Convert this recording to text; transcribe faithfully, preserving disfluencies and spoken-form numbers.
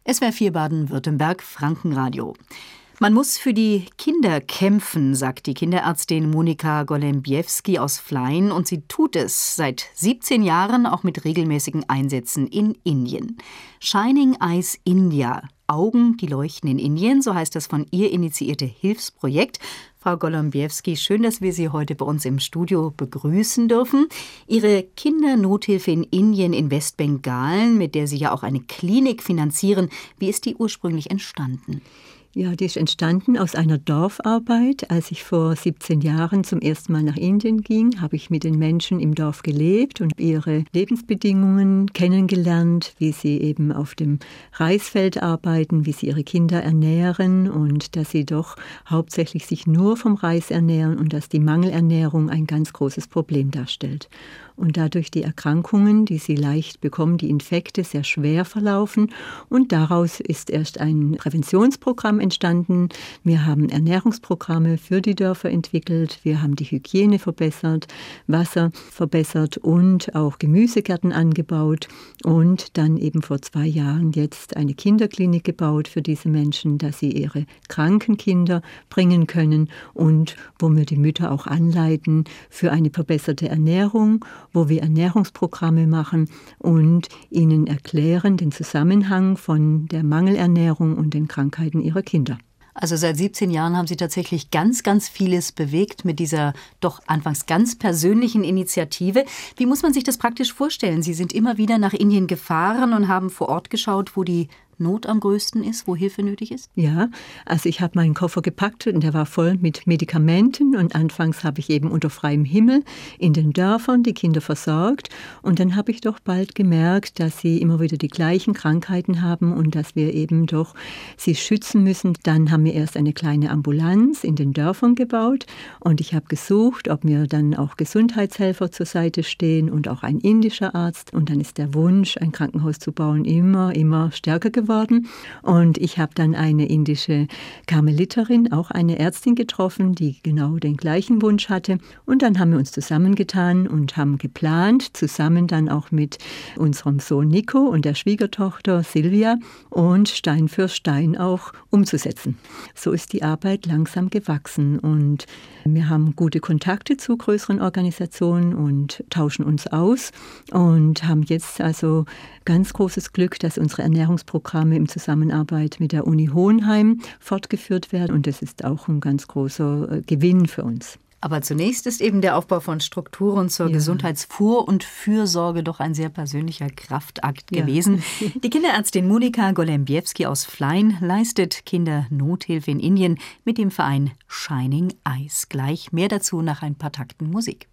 S W R vier Baden-Württemberg, Frankenradio. Man muss für die Kinder kämpfen, sagt die Kinderärztin Monika Gołębiewski aus Flein, und sie tut es seit siebzehn Jahren auch mit regelmäßigen Einsätzen in Indien. Shining Eyes India, Augen, die leuchten in Indien, so heißt das von ihr initiierte Hilfsprojekt. Frau Gołębiewski, schön, dass wir Sie heute bei uns im Studio begrüßen dürfen. Ihre Kindernothilfe in Indien, in Westbengalen, mit der Sie ja auch eine Klinik finanzieren, wie ist die ursprünglich entstanden? Ja, die ist entstanden aus einer Dorfarbeit. Als ich vor siebzehn Jahren zum ersten Mal nach Indien ging, habe ich mit den Menschen im Dorf gelebt und ihre Lebensbedingungen kennengelernt, wie sie eben auf dem Reisfeld arbeiten, wie sie ihre Kinder ernähren und dass sie doch hauptsächlich sich nur vom Reis ernähren und dass die Mangelernährung ein ganz großes Problem darstellt. Und dadurch die Erkrankungen, die sie leicht bekommen, die Infekte sehr schwer verlaufen. Und daraus ist erst ein Präventionsprogramm entstanden. Wir haben Ernährungsprogramme für die Dörfer entwickelt. Wir haben die Hygiene verbessert, Wasser verbessert und auch Gemüsegärten angebaut. Und dann eben vor zwei Jahren jetzt eine Kinderklinik gebaut für diese Menschen, dass sie ihre kranken Kinder bringen können und wo wir die Mütter auch anleiten für eine verbesserte Ernährung, wo wir Ernährungsprogramme machen und ihnen erklären den Zusammenhang von der Mangelernährung und den Krankheiten ihrer Kinder. Also seit siebzehn Jahren haben Sie tatsächlich ganz, ganz vieles bewegt mit dieser doch anfangs ganz persönlichen Initiative. Wie muss man sich das praktisch vorstellen? Sie sind immer wieder nach Indien gefahren und haben vor Ort geschaut, wo die Not am größten ist, wo Hilfe nötig ist? Ja, also ich habe meinen Koffer gepackt und der war voll mit Medikamenten und anfangs habe ich eben unter freiem Himmel in den Dörfern die Kinder versorgt und dann habe ich doch bald gemerkt, dass sie immer wieder die gleichen Krankheiten haben und dass wir eben doch sie schützen müssen. Dann haben wir erst eine kleine Ambulanz in den Dörfern gebaut und ich habe gesucht, ob mir dann auch Gesundheitshelfer zur Seite stehen und auch ein indischer Arzt und dann ist der Wunsch, ein Krankenhaus zu bauen, immer, immer stärker geworden. Und ich habe dann eine indische Karmeliterin, auch eine Ärztin getroffen, die genau den gleichen Wunsch hatte. Und dann haben wir uns zusammengetan und haben geplant, zusammen dann auch mit unserem Sohn Nico und der Schwiegertochter Silvia und Stein für Stein auch umzusetzen. So ist die Arbeit langsam gewachsen und wir haben gute Kontakte zu größeren Organisationen und tauschen uns aus und haben jetzt also ganz großes Glück, dass unsere Ernährungsprogramme in Zusammenarbeit mit der Uni Hohenheim fortgeführt werden und das ist auch ein ganz großer Gewinn für uns. Aber zunächst ist eben der Aufbau von Strukturen zur ja. Gesundheitsfuhr und Fürsorge doch ein sehr persönlicher Kraftakt ja. gewesen. Die Kinderärztin Monika Gołębiewski aus Flein leistet Kindernothilfe in Indien mit dem Verein Shining Eyes. Gleich mehr dazu nach ein paar Takten Musik.